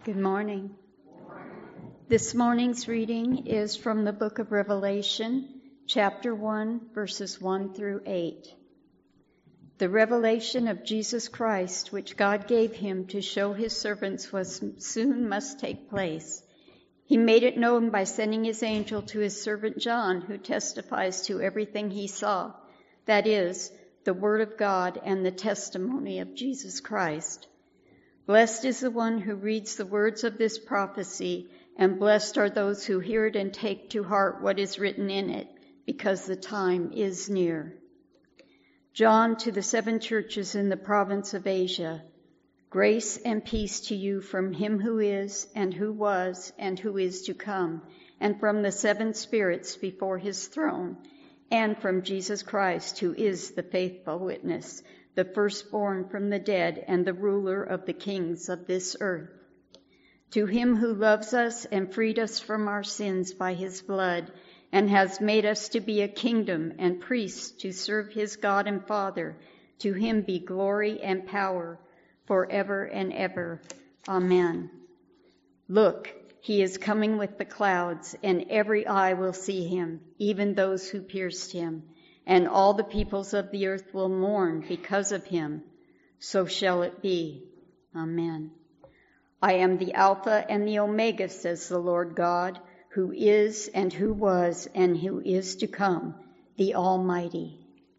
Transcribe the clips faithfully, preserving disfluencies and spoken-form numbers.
Good morning. This morning's reading is from the book of Revelation, chapter one, verses one through eight. The revelation of Jesus Christ, which God gave him to show his servants was soon must take place. He made it known by sending his angel to his servant John, who testifies to everything he saw, that is, the word of God and the testimony of Jesus Christ. Blessed is the one who reads the words of this prophecy, and blessed are those who hear it and take to heart what is written in it, because the time is near. John, to the seven churches in the province of Asia, grace and peace to you from him who is, and who was, and who is to come, and from the seven spirits before his throne, and from Jesus Christ, who is the faithful witness, the firstborn from the dead, and the ruler of the kings of this earth. To him who loves us and freed us from our sins by his blood, and has made us to be a kingdom and priests to serve his God and Father, to him be glory and power forever and ever. Amen. Look, he is coming with the clouds, and every eye will see him, even those who pierced him. And all the peoples of the earth will mourn because of him. So shall it be. Amen. I am the Alpha and the Omega, says the Lord God, who is and who was and who is to come, the Almighty.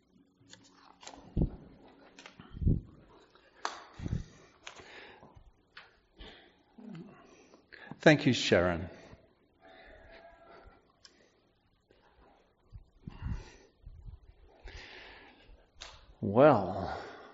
Thank you, Sharon. Well,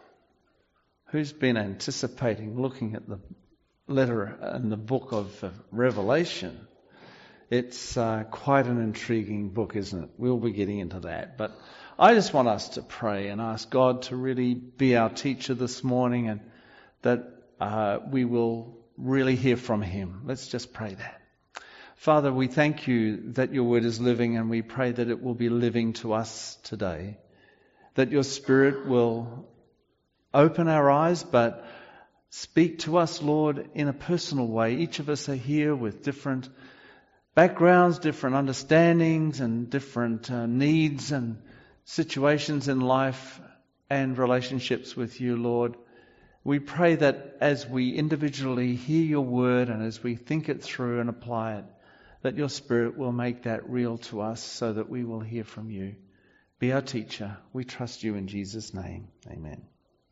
who's been anticipating looking at the letter in the book of Revelation? It's uh, quite an intriguing book, isn't it? We'll be getting into that. But I just want us to pray and ask God to really be our teacher this morning, and that uh, we will really hear from him. Let's just pray that. Father, we thank you that your word is living, and we pray that it will be living to us today. That your Spirit will open our eyes, but speak to us, Lord, in a personal way. Each of us are here with different backgrounds, different understandings, and different uh, needs and situations in life and relationships with you, Lord. We pray that as we individually hear your word and as we think it through and apply it, that your Spirit will make that real to us so that we will hear from you. Be our teacher. We trust you in Jesus' name. Amen.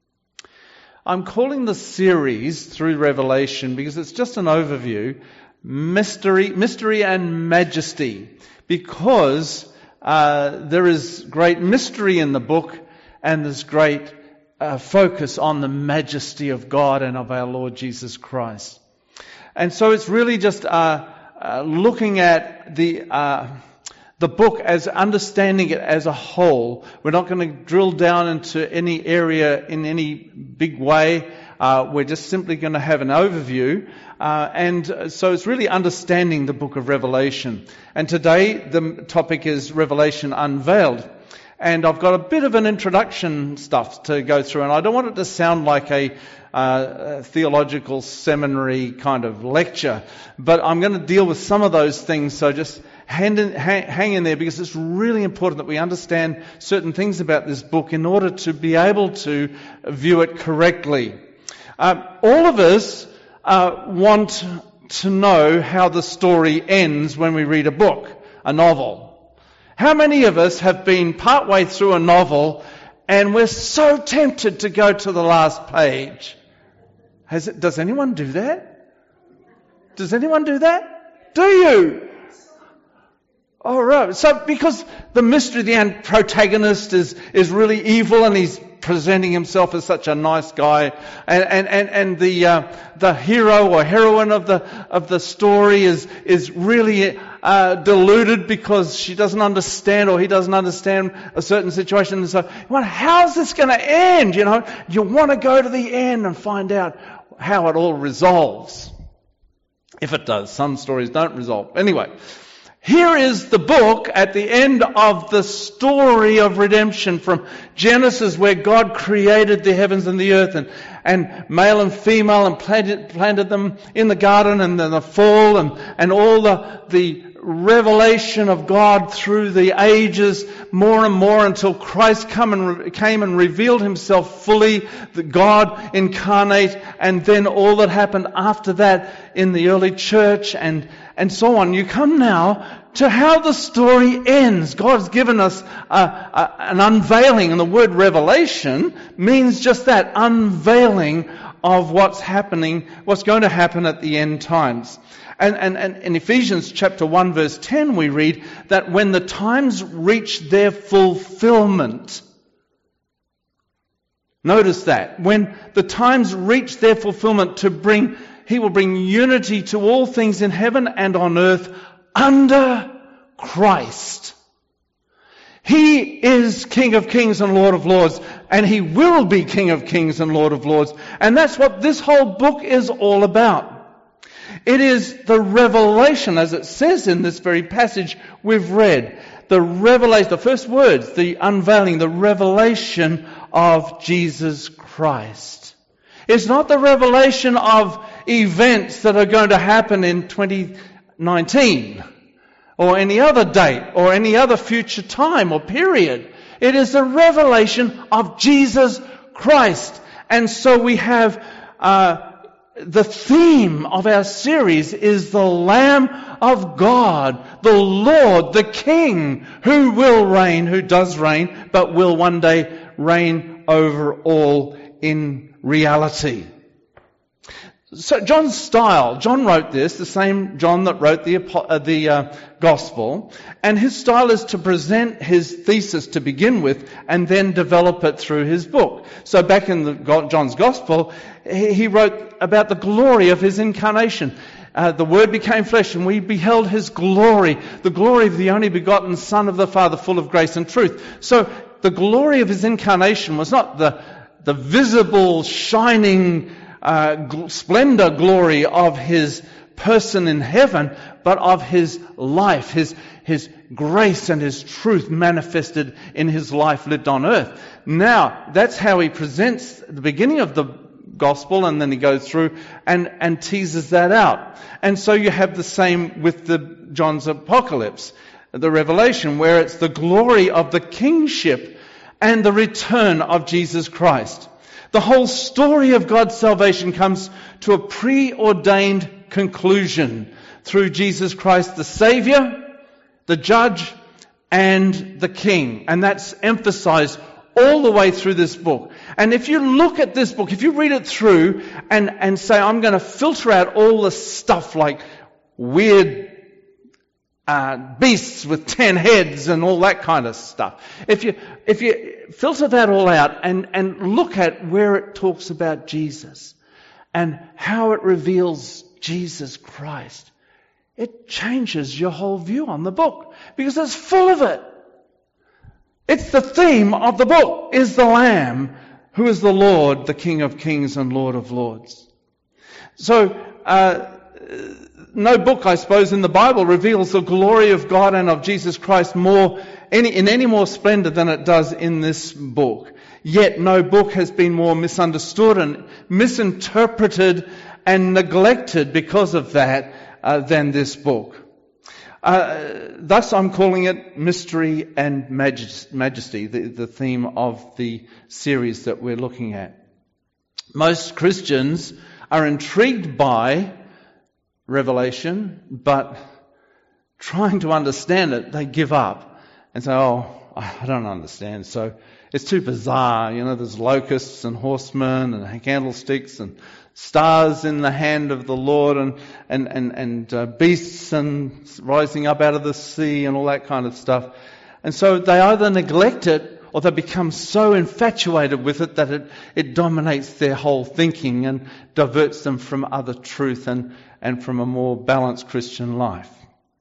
I'm calling the series through Revelation because it's just an overview, mystery, mystery and majesty, because uh, there is great mystery in the book, and there's great uh, focus on the majesty of God and of our Lord Jesus Christ. And so it's really just uh, uh, looking at the uh, The book as understanding it as a whole. We're not going to drill down into any area in any big way. Uh, we're just simply going to have an overview. Uh, and so it's really understanding the book of Revelation. And today the topic is Revelation Unveiled. And I've got a bit of an introduction stuff to go through. And I don't want it to sound like a uh, theological seminary kind of lecture. But I'm going to deal with some of those things. So just Hang in, hang, hang in there, because it's really important that we understand certain things about this book in order to be able to view it correctly. Um, all of us uh, want to know how the story ends when we read a book, a novel. How many of us have been partway through a novel and we're so tempted to go to the last page? Has it, does anyone do that? Does anyone do that? Do you? All right. So because the mystery, the protagonist is, is really evil, and he's presenting himself as such a nice guy, and, and, and, and the, uh, the hero or heroine of the, of the story is, is really, uh, deluded because she doesn't understand, or he doesn't understand a certain situation. And so, well, how's this going to end? You know, you want to go to the end and find out how it all resolves. If it does. Some stories don't resolve. Anyway. Here is the book at the end of the story of redemption from Genesis, where God created the heavens and the earth and, and male and female and planted, planted them in the garden, and then the fall and, and all the, the revelation of God through the ages, more and more, until Christ come and re- came and revealed himself fully, the God incarnate, and then all that happened after that in the early church and and so on. You come now to how the story ends. God's given us a, a, an unveiling, and the word revelation means just that, unveiling of what's happening, what's going to happen at the end times. And, and, and in Ephesians chapter one verse ten we read that when the times reach their fulfillment, notice that, when the times reach their fulfillment to bring, he will bring unity to all things in heaven and on earth under Christ. He is King of Kings and Lord of Lords, and he will be King of Kings and Lord of Lords. And that's what this whole book is all about. It is the revelation, as it says in this very passage we've read. The revelation, the first words, the unveiling, the revelation of Jesus Christ. It's not the revelation of events that are going to happen in twenty nineteen or any other date or any other future time or period. It is the revelation of Jesus Christ. And so we have uh, the theme of our series is the Lamb of God, the Lord, the King, who will reign, who does reign, but will one day reign over all in reality. So John's style, John wrote this, the same John that wrote the, uh, the uh, Gospel, and his style is to present his thesis to begin with and then develop it through his book. So back in the, John's Gospel, he, he wrote about the glory of his incarnation. Uh, the Word became flesh and we beheld his glory, the glory of the only begotten Son of the Father, full of grace and truth. So the glory of his incarnation was not the, the visible, shining Uh, gl- splendor glory of his person in heaven, but of his life, his his grace and his truth manifested in his life lived on earth. Now, that's how he presents the beginning of the gospel, and then he goes through and, and teases that out. And so you have the same with the John's Apocalypse, the Revelation, where it's the glory of the kingship and the return of Jesus Christ. The whole story of God's salvation comes to a preordained conclusion through Jesus Christ, the Savior, the Judge, and the King. And that's emphasized all the way through this book. And if you look at this book, if you read it through and, and say, I'm going to filter out all the stuff like weird Uh, beasts with ten heads and all that kind of stuff. If you if you filter that all out and, and look at where it talks about Jesus and how it reveals Jesus Christ, it changes your whole view on the book because it's full of it. It's the theme of the book, is the Lamb who is the Lord, the King of Kings and Lord of Lords. So, uh, no book, I suppose, in the Bible reveals the glory of God and of Jesus Christ more any, in any more splendor than it does in this book. Yet no book has been more misunderstood and misinterpreted and neglected because of that uh, than this book. Uh, thus I'm calling it Mystery and Majesty, the, the theme of the series that we're looking at. Most Christians are intrigued by Revelation, but trying to understand it, they give up and say, oh, I don't understand. So it's too bizarre. You know, there's locusts and horsemen and candlesticks and stars in the hand of the Lord and, and, and, and uh, beasts and rising up out of the sea and all that kind of stuff. And so they either neglect it or they become so infatuated with it that it, it dominates their whole thinking and diverts them from other truth and, and from a more balanced Christian life.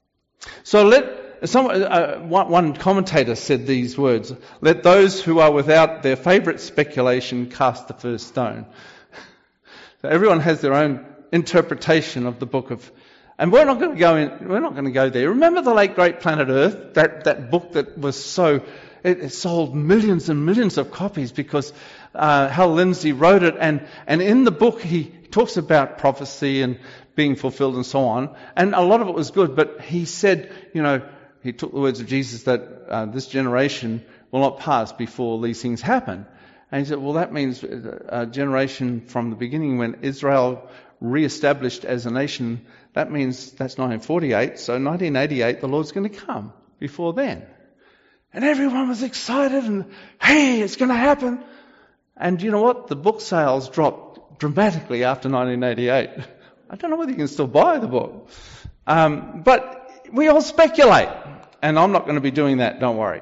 So let some, uh, one, one commentator said these words, let those who are without their favourite speculation cast the first stone. So everyone has their own interpretation of the book of And we're not going to go in, we're not going to go there. Remember the late great Planet Earth? That, that book that was so, it, it sold millions and millions of copies because uh, Hal Lindsey wrote it. And, and in the book he talks about prophecy and being fulfilled and so on. And a lot of it was good, but he said, you know, he took the words of Jesus that uh, this generation will not pass before these things happen. And he said, well, that means a generation from the beginning when Israel re-established as a nation, that means that's nineteen forty-eight. So nineteen eighty-eight, the Lord's going to come before then. And everyone was excited and, hey, it's going to happen. And you know what? The book sales dropped dramatically after nineteen eighty-eight. I don't know whether you can still buy the book. Um, but we all speculate. And I'm not going to be doing that, don't worry.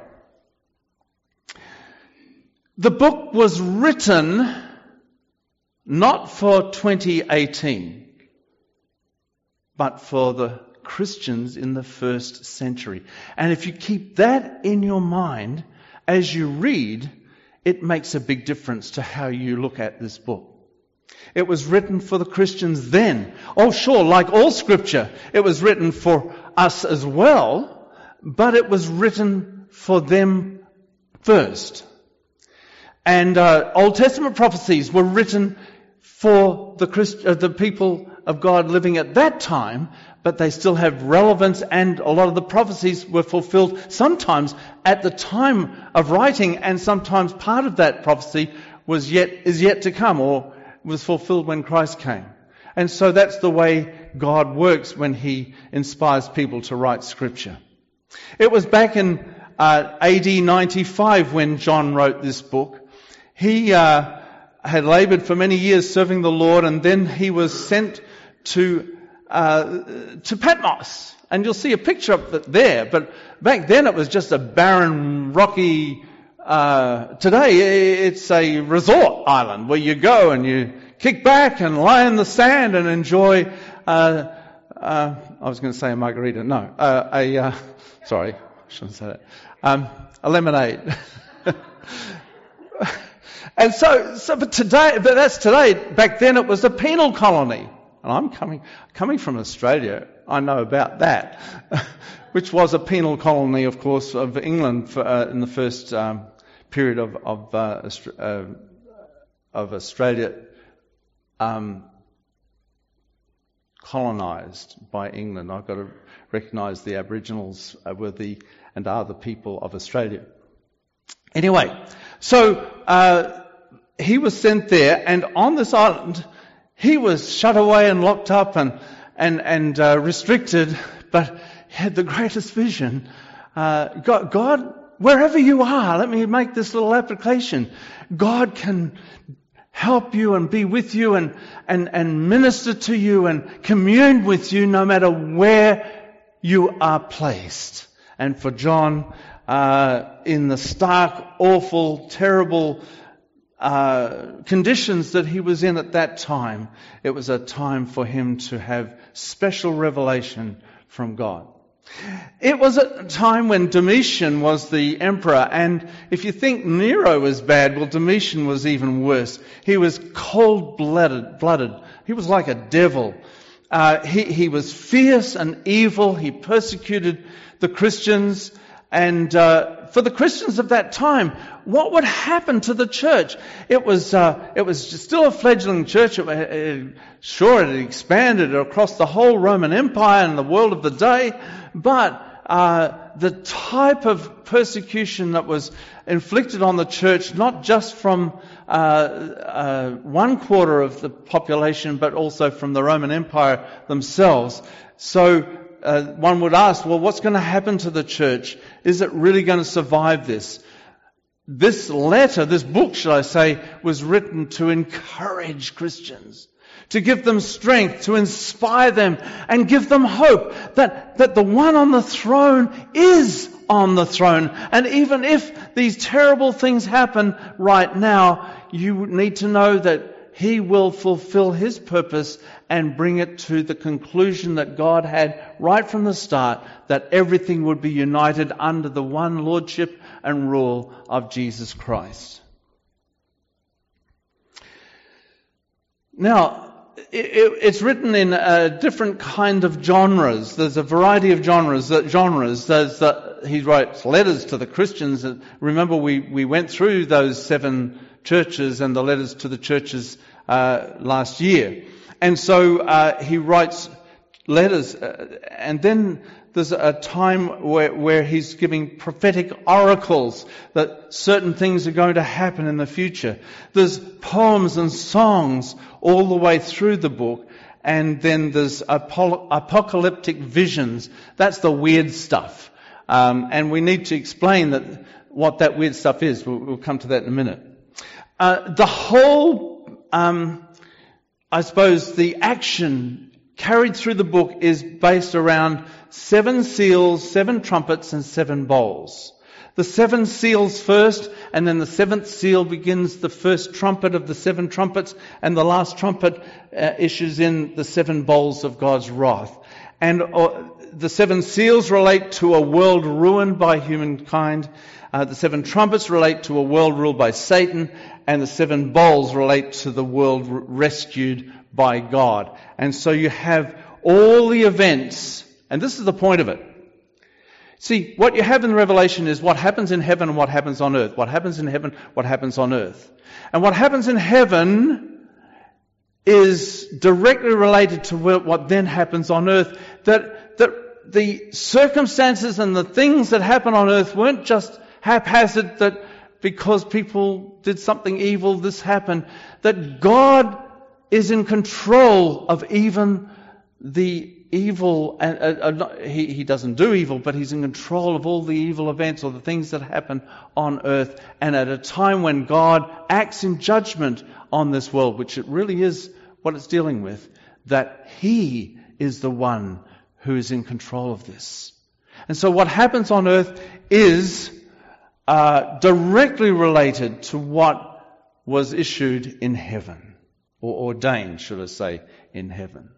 The book was written not for twenty eighteen, but for the Christians in the first century. And if you keep that in your mind as you read, it makes a big difference to how you look at this book. It was written for the Christians then. Oh, sure, like all Scripture, it was written for us as well, but it was written for them first. And uh, Old Testament prophecies were written for the Christ- uh, the people of God living at that time, but they still have relevance, and a lot of the prophecies were fulfilled sometimes at the time of writing, and sometimes part of that prophecy was yet is yet to come, or was fulfilled when Christ came. And so that's the way God works when He inspires people to write Scripture. It was back in uh, A D ninety-five when John wrote this book. He uh, had laboured for many years serving the Lord, and then he was sent to uh, to Patmos. And you'll see a picture of it there. But back then it was just a barren, rocky... Uh, today it's a resort island where you go and you kick back and lie in the sand and enjoy... Uh, uh, I was going to say a margarita. No, uh, a... Uh, sorry, I shouldn't say that. Um, a lemonade. And so, so, but today, but that's today. Back then it was a penal colony. And I'm coming, coming from Australia, I know about that. Which was a penal colony, of course, of England for, uh, in the first um, period of, of, uh, Austra- uh, of Australia um, colonised by England. I've got to recognise the Aboriginals were the, and are the people of Australia. Anyway, so uh, he was sent there, and on this island, he was shut away and locked up and and and uh, restricted, but he had the greatest vision. Uh, God, God, wherever you are, let me make this little application. God can help you and be with you and and and minister to you and commune with you no matter where you are placed. And for John, uh, in the stark, awful, terrible uh, conditions that he was in at that time, it was a time for him to have special revelation from God. It was a time when Domitian was the emperor, and if you think Nero was bad, well, Domitian was even worse. He was cold-blooded. blooded. He was like a devil. Uh, he, he was fierce and evil. He persecuted the Christians. And uh, for the Christians of that time, what would happen to the church? It was uh, it was still a fledgling church. It, it, sure, it had expanded across the whole Roman Empire and the world of the day, but uh, the type of persecution that was inflicted on the church, not just from uh, uh, one quarter of the population, but also from the Roman Empire themselves. So uh, one would ask, well, what's going to happen to the church? Is it really going to survive this? This letter, this book, should I say, was written to encourage Christians, to give them strength, to inspire them, and give them hope that, that the one on the throne is on the throne. And even if these terrible things happen right now, you need to know that He will fulfill His purpose and bring it to the conclusion that God had right from the start, that everything would be united under the one lordship and rule of Jesus Christ. Now, it, it's written in a different kind of genres. There's a variety of genres. That genres. There's the, he writes letters to the Christians. Remember, we, we went through those seven churches and the letters to the churches uh, last year. And so uh, he writes letters, uh, and then there's a time where, where he's giving prophetic oracles that certain things are going to happen in the future. There's poems and songs all the way through the book, and then there's apo- apocalyptic visions. That's the weird stuff. Um, and we need to explain that what that weird stuff is. We'll, we'll come to that in a minute. Uh, the whole, um, I suppose, the action carried through the book is based around seven seals, seven trumpets, and seven bowls. The seven seals first, and then the seventh seal begins the first trumpet of the seven trumpets, and the last trumpet uh, issues in the seven bowls of God's wrath. And uh, the seven seals relate to a world ruined by humankind. Uh, the seven trumpets relate to a world ruled by Satan, and the seven bowls relate to the world r- rescued by God. And so you have all the events, and this is the point of it. See, what you have in Revelation is what happens in heaven and what happens on earth. What happens in heaven, what happens on earth. And what happens in heaven is directly related to what then happens on earth. That, that the circumstances and the things that happen on earth weren't just haphazard, that because people did something evil, this happened. That God is in control of even the evil, and uh, uh, he, he doesn't do evil, but he's in control of all the evil events or the things that happen on earth. And at a time when God acts in judgment on this world, which it really is what it's dealing with, that he is the one who is in control of this. And so what happens on earth is uh, directly related to what was issued in heaven, or ordained, should I say, in heaven.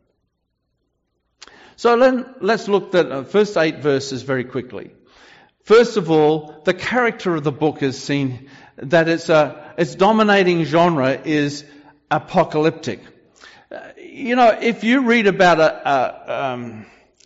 So let, let's look at the first eight verses very quickly. First of all, the character of the book is seen, that it's a, its dominating genre is apocalyptic. Uh, you know, if you read about a, a, um,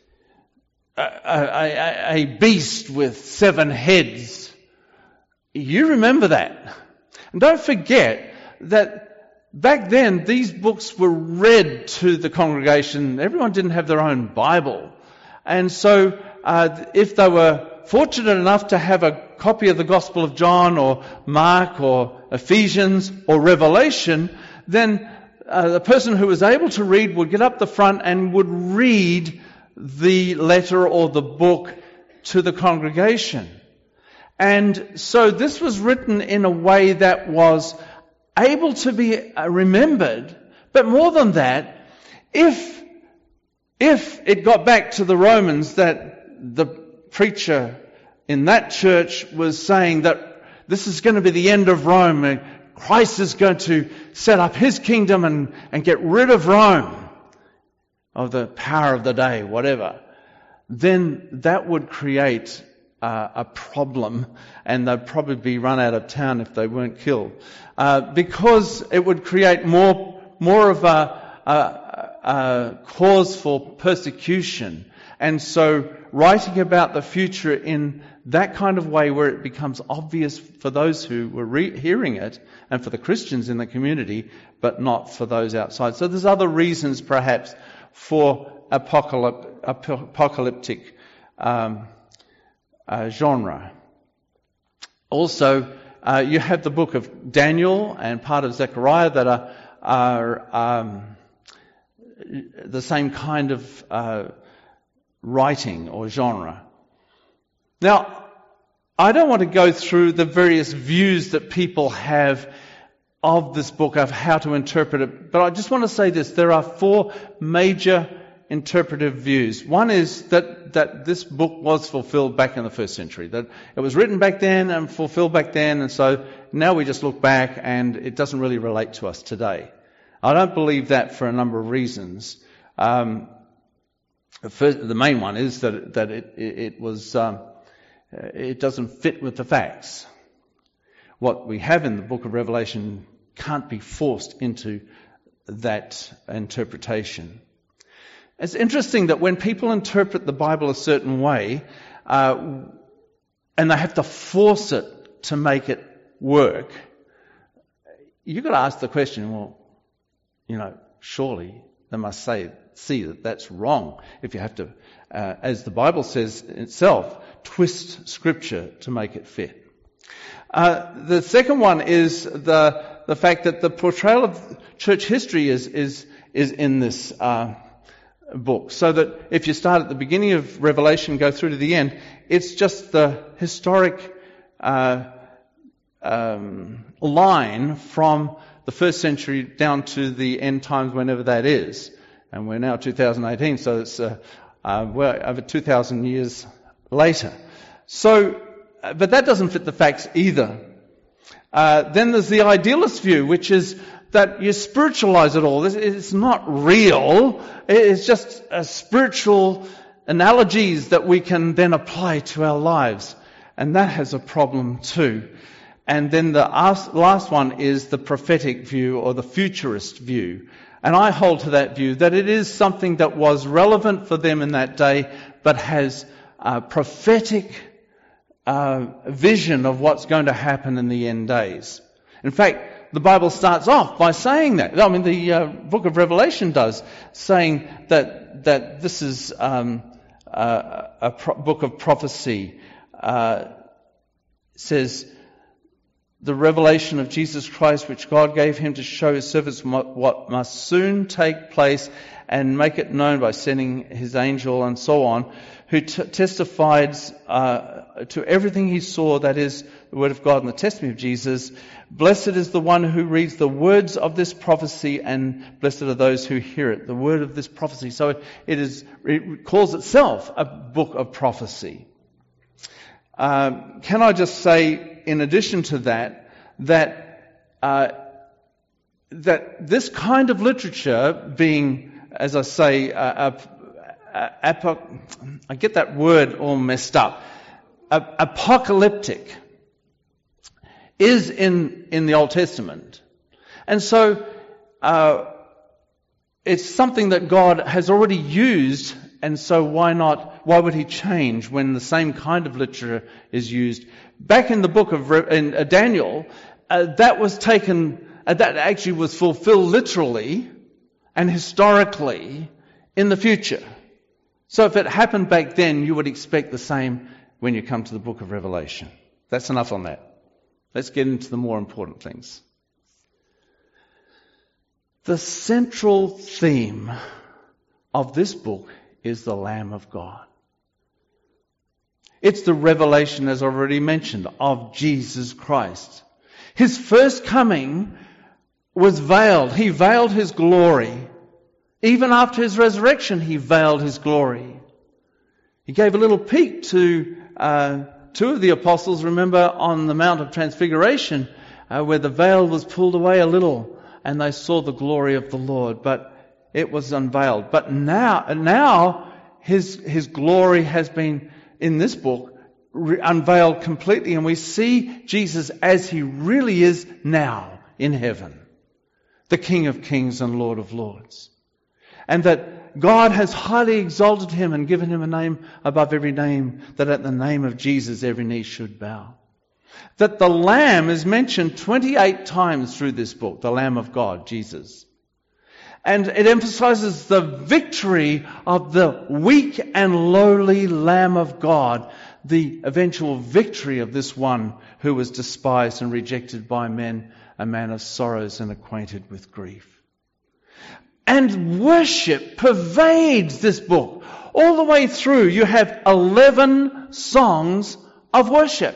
a, a, a beast with seven heads, you remember that. And don't forget that back then, these books were read to the congregation. Everyone didn't have their own Bible. And so, uh, if they were fortunate enough to have a copy of the Gospel of John or Mark or Ephesians or Revelation, then uh, the person who was able to read would get up the front and would read the letter or the book to the congregation. And so this was written in a way that was able to be remembered, but more than that, if if it got back to the Romans that the preacher in that church was saying that this is going to be the end of Rome, and Christ is going to set up his kingdom and, and get rid of Rome, of the power of the day, whatever, then that would create uh, a problem, and they'd probably be run out of town if they weren't killed. Uh, because it would create more more of a, a, a cause for persecution. And so writing about the future in that kind of way where it becomes obvious for those who were re- hearing it and for the Christians in the community, but not for those outside. So there's other reasons perhaps for apocalyptic, apocalyptic um, uh, genre. Also, Uh, you have the book of Daniel and part of Zechariah that are, are um, the same kind of uh, writing or genre. Now, I don't want to go through the various views that people have of this book, of how to interpret it, but I just want to say this. There are four major interpretive views. One is that, that this book was fulfilled back in the first century, that it was written back then and fulfilled back then, and so now we just look back and it doesn't really relate to us today. I don't believe that for a number of reasons. Um, first, the main one is that, that it, it, it was, um, it doesn't fit with the facts. What we have in the book of Revelation can't be forced into that interpretation. It's interesting that when people interpret the Bible a certain way, uh, and they have to force it to make it work, you've got to ask the question, well, you know, surely they must say, see that that's wrong if you have to, uh, as the Bible says itself, twist Scripture to make it fit. Uh, the second one is the the fact that the portrayal of church history is is is in this uh, book. So that if you start at the beginning of Revelation, go through to the end, it's just the historic uh, um, line from the first century down to the end times, whenever that is. And we're now two thousand eighteen, so it's uh, uh, well over two thousand years later. So, but that doesn't fit the facts either. Uh, then there's the idealist view, which is that you spiritualize it all. It's not real. It's just uh, spiritual analogies that we can then apply to our lives. And that has a problem too. And then the last one is the prophetic view or the futurist view. And I hold to that view that it is something that was relevant for them in that day, but has a prophetic uh, vision of what's going to happen in the end days. In fact, the Bible starts off by saying that. I mean, the uh, book of Revelation does, saying that that this is um, uh, a pro- book of prophecy. Uh, says, the revelation of Jesus Christ, which God gave him to show his servants what must soon take place and make it known by sending his angel and so on, who t- testified uh, to everything he saw, that is, the word of God and the testimony of Jesus. Blessed is the one who reads the words of this prophecy, and blessed are those who hear it. The word of this prophecy. So it is. It calls itself a book of prophecy. Uh, can I just say, in addition to that, that uh, that this kind of literature, being, as I say, uh, uh, uh, I get that word all messed up, uh, apocalyptic, is in in the Old Testament, and so uh, it's something that God has already used. And so why not, why would he change when the same kind of literature is used? Back in the book of in, uh, Daniel, uh, that was taken, uh, that actually was fulfilled literally and historically in the future. So if it happened back then, you would expect the same when you come to the book of Revelation. That's enough on that. Let's get into the more important things. The central theme of this book is the Lamb of God. It's the revelation, as I've already mentioned, of Jesus Christ. His first coming was veiled. He veiled his glory. Even after his resurrection, he veiled his glory. He gave a little peek to uh, two of the apostles, remember, on the Mount of Transfiguration, uh, where the veil was pulled away a little, and they saw the glory of the Lord. But it was unveiled. But now, now his his glory has been, in this book, re- unveiled completely. And we see Jesus as he really is now in heaven. The King of Kings and Lord of Lords. And that God has highly exalted him and given him a name above every name, that at the name of Jesus every knee should bow. That the Lamb is mentioned twenty-eight times through this book, the Lamb of God, Jesus. And it emphasizes the victory of the weak and lowly Lamb of God, the eventual victory of this one who was despised and rejected by men, a man of sorrows and acquainted with grief. And worship pervades this book. All the way through, you have eleven songs of worship.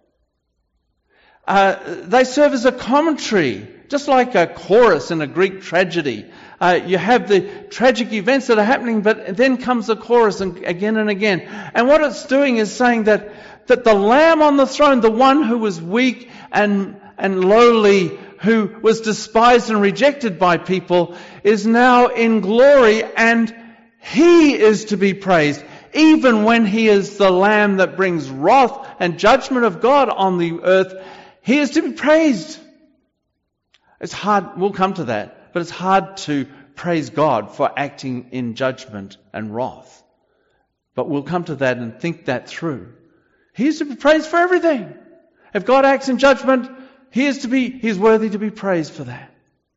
Uh, they serve as a commentary, just like a chorus in a Greek tragedy. Uh, you have the tragic events that are happening, but then comes the chorus and again and again. And what it's doing is saying that, that the Lamb on the throne, the one who was weak and, and lowly, who was despised and rejected by people, is now in glory, and he is to be praised, even when he is the Lamb that brings wrath and judgment of God on the earth. He is to be praised. It's hard, we'll come to that. but it's hard to praise God for acting in judgment and wrath. But we'll come to that and think that through. He is to be praised for everything. If God acts in judgment, He is to be, He is worthy to be praised for that.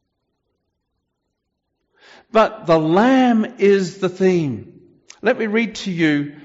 But the Lamb is the theme. Let me read to you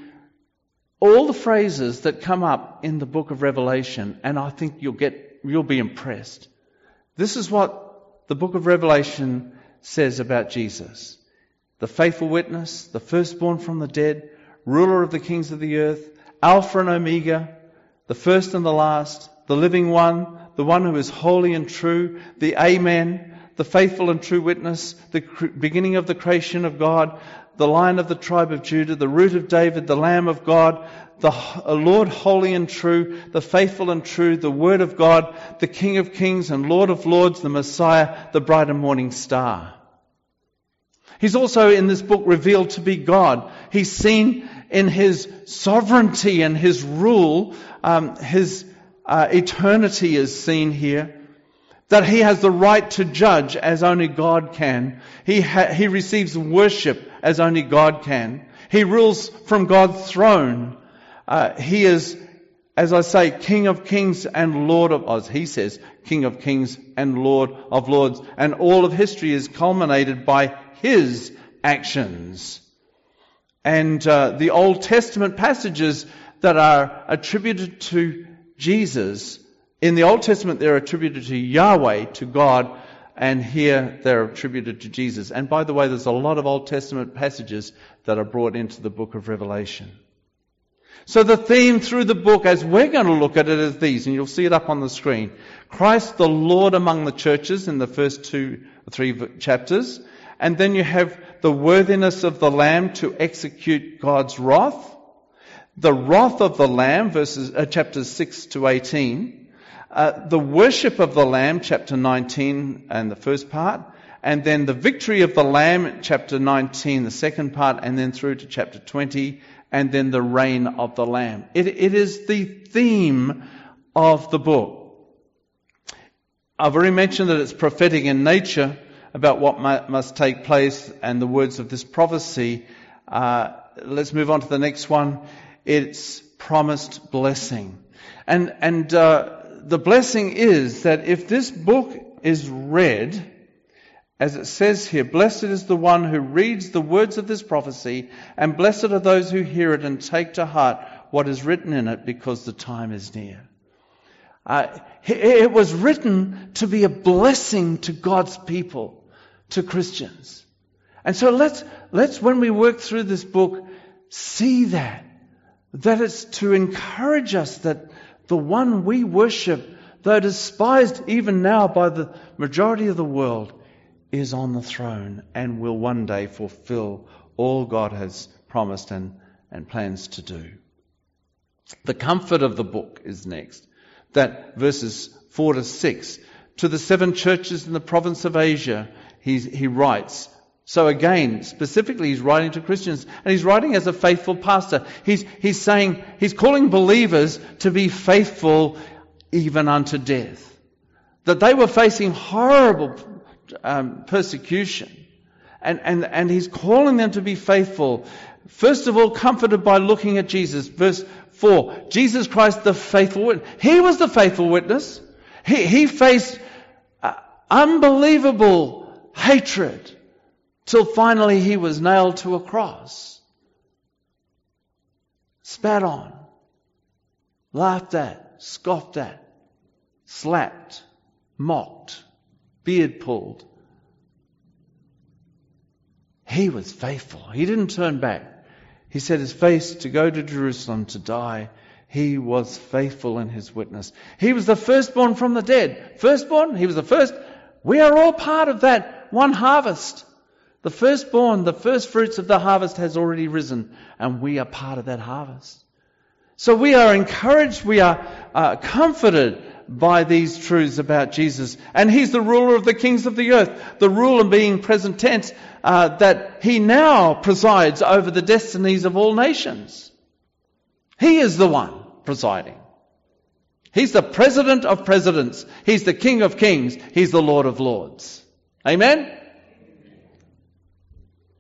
all the phrases that come up in the book of Revelation, and I think you'll get, you'll be impressed. This is what the book of Revelation says about Jesus. The faithful witness, the firstborn from the dead, ruler of the kings of the earth, Alpha and Omega, the first and the last, the living one, the one who is holy and true, the Amen, the faithful and true witness, the cr- beginning of the creation of God, the Lion of the tribe of Judah, the root of David, the Lamb of God, the Lord holy and true, the faithful and true, the Word of God, the King of kings and Lord of lords, the Messiah, the bright and morning star. He's also in this book revealed to be God. He's seen in His sovereignty and His rule. Um, his uh, eternity is seen here. That He has the right to judge as only God can. He ha- He receives worship as only God can. He rules from God's throne. Uh, he is, as I say, King of kings and Lord of, as He says, King of kings and Lord of lords. And all of history is culminated by His actions. And uh, the Old Testament passages that are attributed to Jesus, in the Old Testament they're attributed to Yahweh, to God, and here they're attributed to Jesus. And by the way, there's a lot of Old Testament passages that are brought into the book of Revelation. So the theme through the book, as we're going to look at it, is these, and you'll see it up on the screen. Christ the Lord among the churches in the first two or three chapters. And then you have the worthiness of the Lamb to execute God's wrath. The wrath of the Lamb, verses uh, chapters six to eighteen. Uh, the worship of the Lamb, chapter nineteen and the first part. And then the victory of the Lamb, chapter nineteen, the second part, and then through to chapter twenty. And then the reign of the Lamb. It, it is the theme of the book. I've already mentioned that it's prophetic in nature, about what must take place and the words of this prophecy. Uh, let's move on to the next one. It's promised blessing. And, and uh, the blessing is that if this book is read, as it says here, blessed is the one who reads the words of this prophecy, and blessed are those who hear it and take to heart what is written in it, because the time is near. Uh, it was written to be a blessing to God's people, to Christians. And so let's, let's, when we work through this book, see that. That it's to encourage us that the one we worship, though despised even now by the majority of the world, is on the throne and will one day fulfill all God has promised and, and plans to do. The comfort of the book is next. That verses four to six. To the seven churches in the province of Asia, he's, he writes. So again, specifically he's writing to Christians, and he's writing as a faithful pastor. He's, he's saying, he's calling believers to be faithful even unto death. That they were facing horrible um, persecution. And, and, and he's calling them to be faithful. First of all, comforted by looking at Jesus. Verse four, Jesus Christ, the faithful witness. He was the faithful witness. He, he faced uh, unbelievable hatred till finally he was nailed to a cross. Spat on. Laughed at. Scoffed at. Slapped. Mocked. Beard pulled. He was faithful. He didn't turn back. He set his face to go to Jerusalem to die. He was faithful in his witness. He was the firstborn from the dead. Firstborn, he was the first. We are all part of that one harvest. The firstborn, the first fruits of the harvest has already risen, and we are part of that harvest. So we are encouraged, we are uh, comforted by these truths about Jesus. And he's the ruler of the kings of the earth. The ruler being present tense, uh, that he now presides over the destinies of all nations. He is the one presiding. He's the president of presidents. He's the King of kings. He's the Lord of lords. Amen?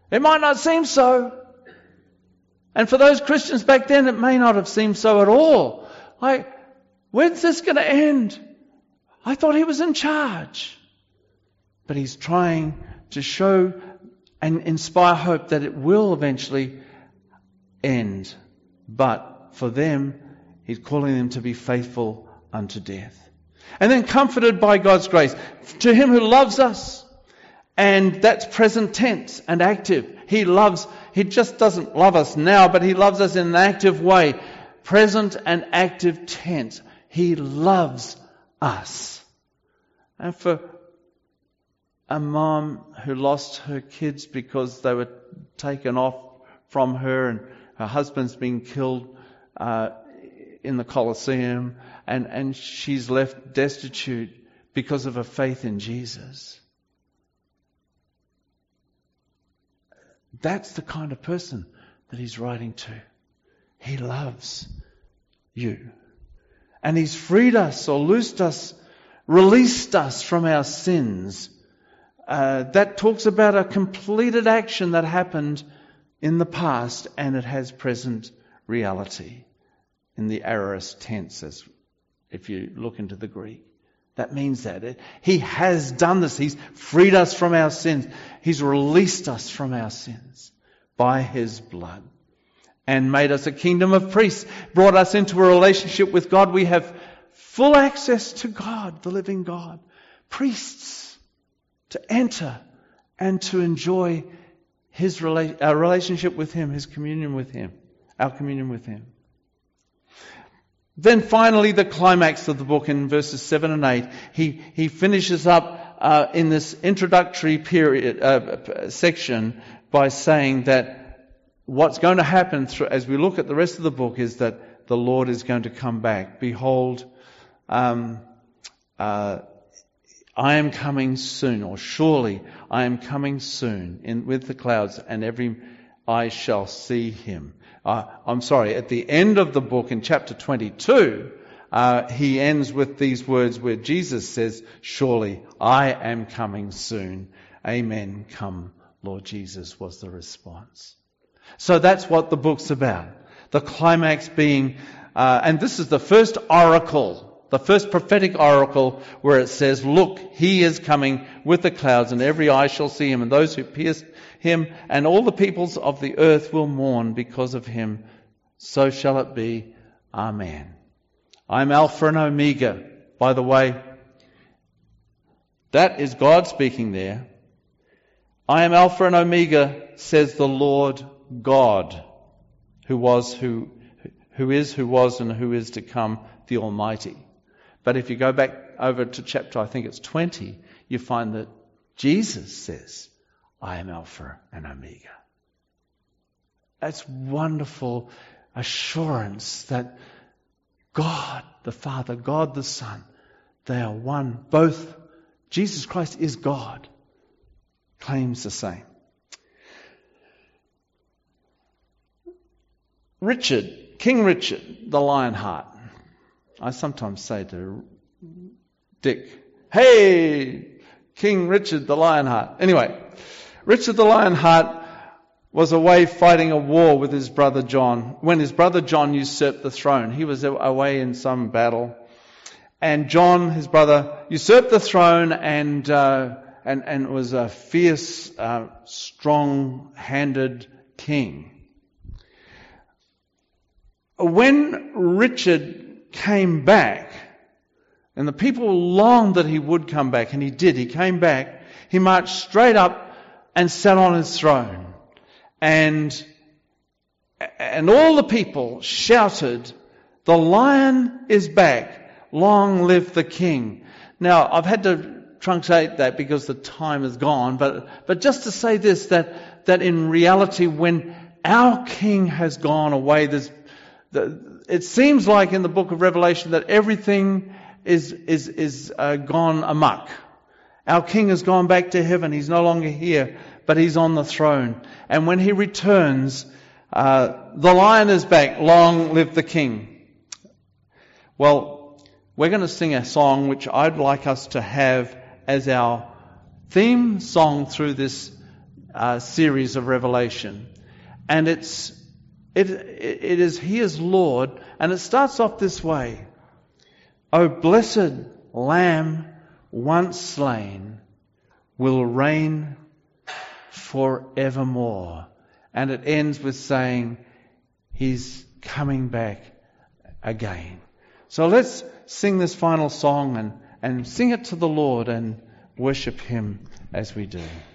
It might not seem so. And for those Christians back then, it may not have seemed so at all. Like, when's this going to end? I thought he was in charge. But he's trying to show and inspire hope that it will eventually end. But for them, he's calling them to be faithful unto death. And then comforted by God's grace. To him who loves us. And that's present tense and active. He loves, he just doesn't love us now, but he loves us in an active way. Present and active tense. He loves us. And for a mom who lost her kids because they were taken off from her and her husband's been killed uh, in the Colosseum and, and she's left destitute because of her faith in Jesus. That's the kind of person that he's writing to. He loves you. And he's freed us or loosed us, released us from our sins. Uh, that talks about a completed action that happened in the past and it has present reality in the aorist tense, as if you look into the Greek. That means that it, he has done this. He's freed us from our sins. He's released us from our sins by his blood and made us a kingdom of priests, brought us into a relationship with God. We have full access to God, the living God. Priests to enter and to enjoy his rela- our relationship with him, his communion with him, our communion with him. Then finally, the climax of the book in verses seven and eight, he, he finishes up uh, in this introductory period uh, section by saying that what's going to happen through, as we look at the rest of the book, is that the Lord is going to come back. Behold, um, uh, I am coming soon, or surely I am coming soon in with the clouds, and every eye shall see him. Uh, I'm sorry, at the end of the book in chapter twenty-two, uh, he ends with these words where Jesus says, surely I am coming soon. Amen. Come, Lord Jesus, was the response. So that's what the book's about. The climax being, uh, and this is the first oracle, the first prophetic oracle where it says, look, he is coming with the clouds and every eye shall see him, and those who pierce him and all the peoples of the earth will mourn because of him. So shall it be. Amen. I'm Alpha and Omega. By the way, that is God speaking there. I am Alpha and Omega, says the Lord God, who was, who, who is, who was, and who is to come, the Almighty. But if you go back over to chapter, I think it's twenty, you find that Jesus says, I am Alpha and Omega. That's wonderful assurance that God the Father, God the Son, they are one. Both, Jesus Christ is God, claims the same. Richard, King Richard, the Lionheart. I sometimes say to Dick, hey, King Richard the Lionheart. Anyway, Richard the Lionheart was away fighting a war with his brother John. When his brother John usurped the throne, he was away in some battle. And John, his brother, usurped the throne and uh, and, and was a fierce, uh, strong-handed king. When Richard came back, and the people longed that he would come back, and he did, he came back, he marched straight up and sat on his throne. And, and all the people shouted, the lion is back, long live the king. Now, I've had to truncate that because the time is gone, but, but just to say this, that, that in reality, when our king has gone away, there's The, it seems like in the book of Revelation that everything is is is uh, gone amok. Our king has gone back to heaven. He's no longer here, but he's on the throne. And when he returns, uh, the lion is back. Long live the king. Well, we're going to sing a song which I'd like us to have as our theme song through this uh, series of Revelation. And it's it, it is He is Lord, and it starts off this way. O blessed Lamb once slain will reign forevermore. And it ends with saying He's coming back again. So let's sing this final song and, and sing it to the Lord and worship Him as we do.